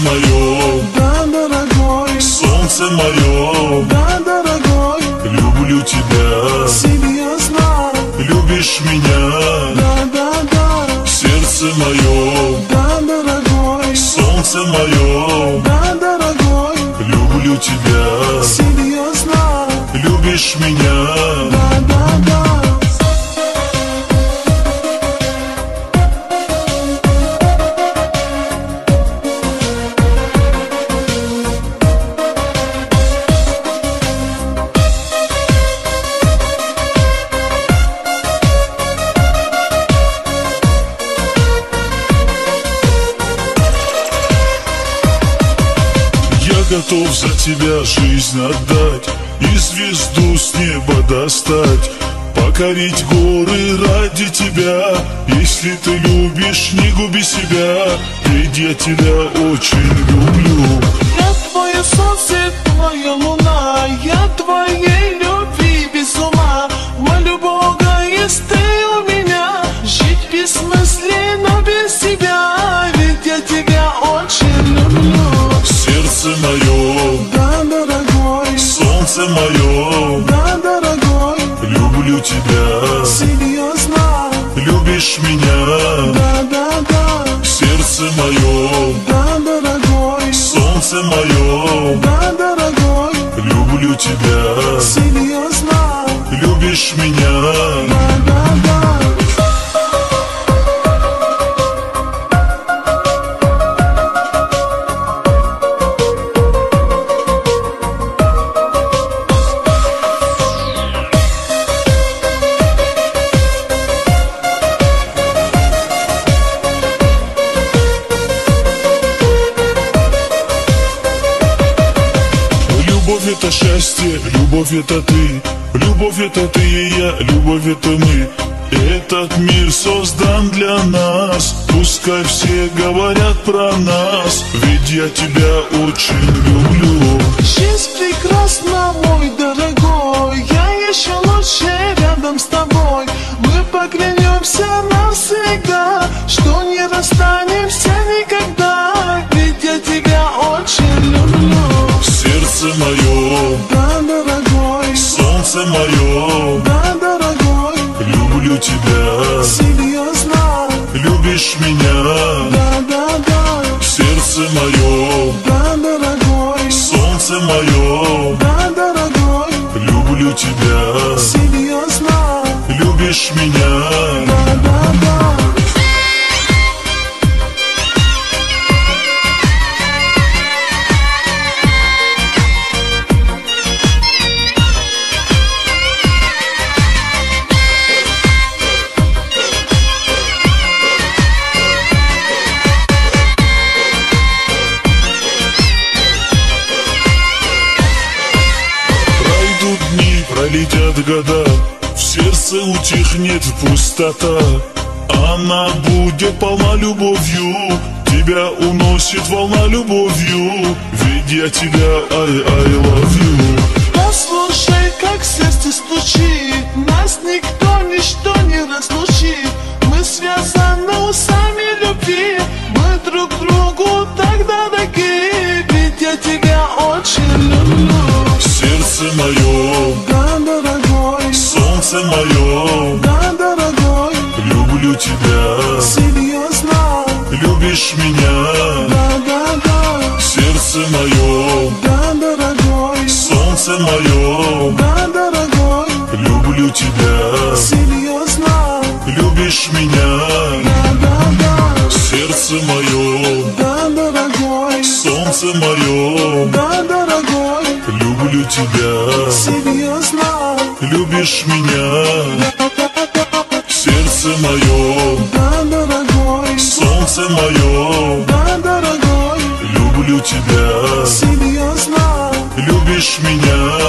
мое, да, дорогой, солнце мое, да, дорогой, люблю тебя, серьезно, любишь меня, да, да, да, сердце мое, да, дорогой, солнце мое, да, дорогой, люблю тебя, серьезно, любишь меня. да, да, да. Готов за тебя жизнь отдать и звезду с неба достать, покорить горы ради тебя. Если ты любишь, не губи себя, ведь я тебя очень люблю. Я твое солнце, твоя луна, я твоей любви без ума. Молю Бога, есть ты у меня, жить бессмысленно без тебя, ведь я тебя очень люблю. Сердце мое, Да, дорогой, солнце мое, да, дорогой, люблю тебя, серьезно, любишь меня, да, да, да, сердце мое, да, дорогой, солнце мое, да, дорогой, люблю тебя, серьезно, любишь меня. да, да, да. Любовь это счастье, любовь это ты, любовь это ты и я, любовь это мы. Этот мир создан для нас, пускай все говорят про нас, ведь я тебя очень люблю. Жизнь прекрасна, мой дорогой, я еще лучше рядом с тобой. Мы поклянемся навсегда, что не расстанемся никогда, ведь я тебя очень люблю. Сердце мое, Да, дорогой, солнце мое, да, дорогой, люблю тебя, серьезно, любишь меня, да, да, да, сердце мое, да, дорогой, солнце мое, да, дорогой, люблю тебя, серьезно, любишь меня. да, да, да. Пройдут дни, пролетят года, в сердце утихнет пустота. Она будет полна любовью, тебя уносит волна любовью, ведь я тебя I love you. Послушай, как сердце стучит, нас никто, ничто не разлучит. Мы связаны узами любви, мы друг другу так дороги, ведь я тебя очень люблю. Сердце мое, Да, дорогой, солнце мое, да, дорогой, люблю тебя, серьезно, любишь меня, да, да, да, сердце мое, да, дорогой, солнце мое, да, дорогой, люблю тебя, серьезно, любишь меня, да, да, да, сердце мое, да, дорогой, солнце мое, да, дорогой, люблю тебя, серьезно, любишь меня, сердце мое, да, дорогой, солнце мое, да, дорогой, люблю тебя, серьезно, любишь меня.